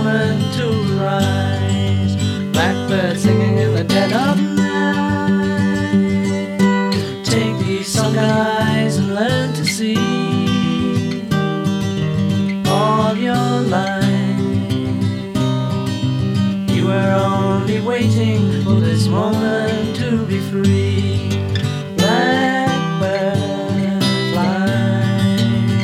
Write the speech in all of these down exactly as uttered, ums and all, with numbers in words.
moment to rise. Blackbird singing in the dead of night. Take these sunken eyes and learn to see all your life. You were only waiting for this moment to be free. Blackbird fly,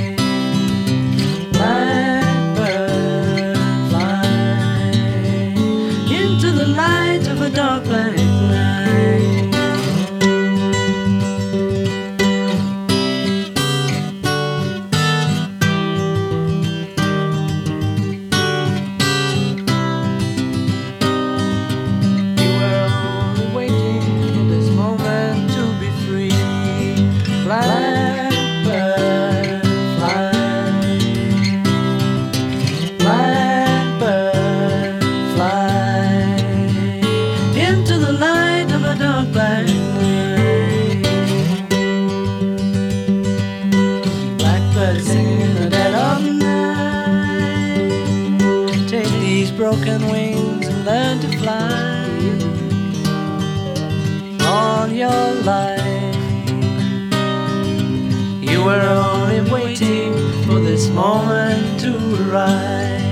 blackbird fly into the light of a dark black night. Blackbird fly, blackbird fly into the light of a dark black night. Blackbird singing in the dead of night. Take these broken wings and learn to fly all your life. You were only waiting for this moment to arrive.